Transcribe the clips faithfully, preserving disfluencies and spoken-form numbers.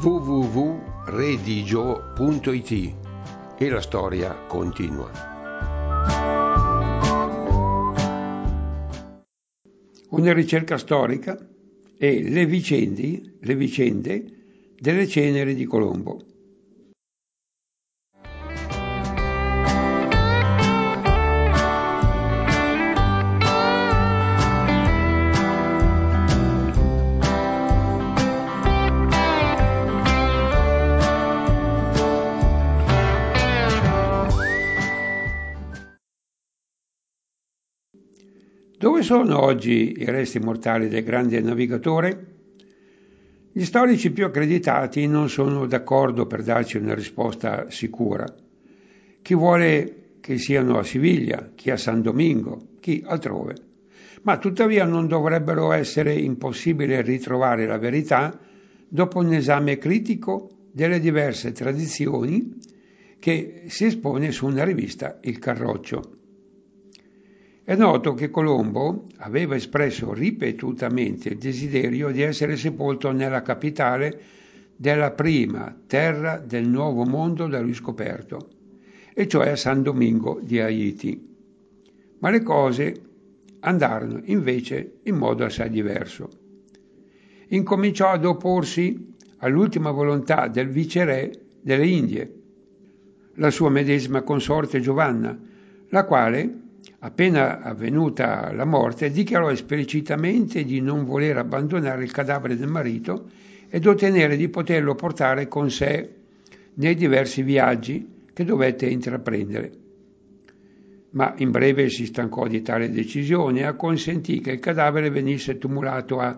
w w w punto redigio punto i t e la storia continua. Una ricerca storica e le vicende, le vicende delle ceneri di Colombo. Dove sono oggi i resti mortali del grande navigatore? Gli storici più accreditati non sono d'accordo per darci una risposta sicura. Chi vuole che siano a Siviglia, chi a San Domingo, chi altrove. Ma tuttavia non dovrebbero essere impossibile ritrovare la verità dopo un esame critico delle diverse tradizioni che si espone su una rivista, Il Carroccio. È noto che Colombo aveva espresso ripetutamente il desiderio di essere sepolto nella capitale della prima terra del Nuovo Mondo da lui scoperto, e cioè a San Domingo di Haiti. Ma le cose andarono invece in modo assai diverso. Incominciò ad opporsi all'ultima volontà del viceré delle Indie, la sua medesima consorte Giovanna, la quale, appena avvenuta la morte, dichiarò esplicitamente di non voler abbandonare il cadavere del marito ed ottenere di poterlo portare con sé nei diversi viaggi che dovette intraprendere. Ma in breve si stancò di tale decisione e acconsentì che il cadavere venisse tumulato a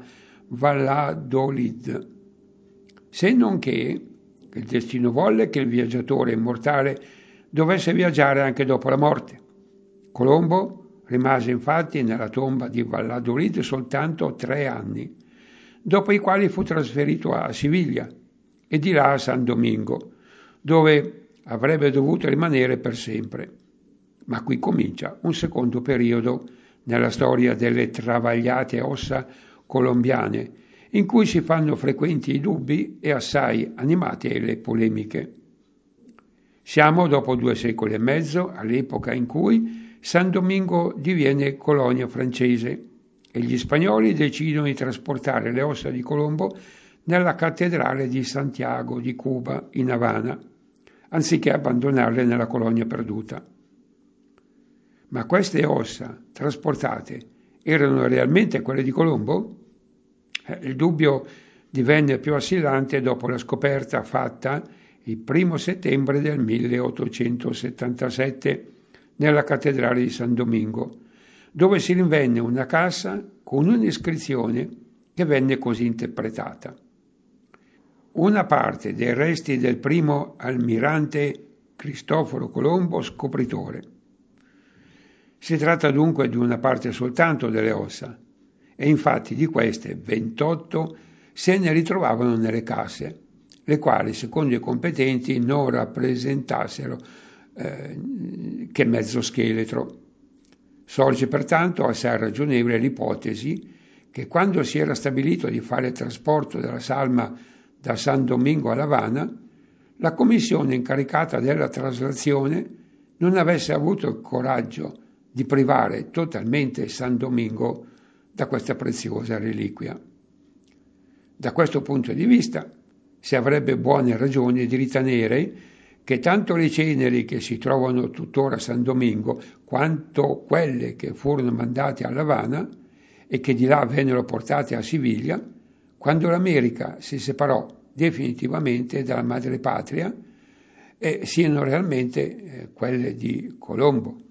Valladolid, se non che il destino volle che il viaggiatore immortale dovesse viaggiare anche dopo la morte. Colombo rimase infatti nella tomba di Valladolid soltanto tre anni, dopo i quali fu trasferito a Siviglia e di là a San Domingo, dove avrebbe dovuto rimanere per sempre. Ma qui comincia un secondo periodo nella storia delle travagliate ossa colombiane, in cui si fanno frequenti i dubbi e assai animate le polemiche. Siamo dopo due secoli e mezzo all'epoca in cui San Domingo diviene colonia francese e gli spagnoli decidono di trasportare le ossa di Colombo nella cattedrale di Santiago di Cuba in Havana, anziché abbandonarle nella colonia perduta. Ma queste ossa trasportate erano realmente quelle di Colombo? Eh, il dubbio divenne più assillante dopo la scoperta fatta il primo settembre del milleottocentosettantasette nella cattedrale di San Domingo, dove si rinvenne una cassa con un'iscrizione che venne così interpretata: una parte dei resti del primo almirante Cristoforo Colombo scopritore. Si tratta dunque di una parte soltanto delle ossa, e infatti di queste ventotto se ne ritrovavano nelle casse, le quali secondo i competenti non rappresentassero eh, che mezzo scheletro. Sorge pertanto assai ragionevole l'ipotesi che quando si era stabilito di fare il trasporto della salma da San Domingo a Havana, la commissione incaricata della traslazione non avesse avuto il coraggio di privare totalmente San Domingo da questa preziosa reliquia. Da questo punto di vista si avrebbe buone ragioni di ritenere che tanto le ceneri che si trovano tuttora a San Domingo, quanto quelle che furono mandate all'Havana e che di là vennero portate a Siviglia, quando l'America si separò definitivamente dalla madrepatria, eh, siano realmente eh, quelle di Colombo.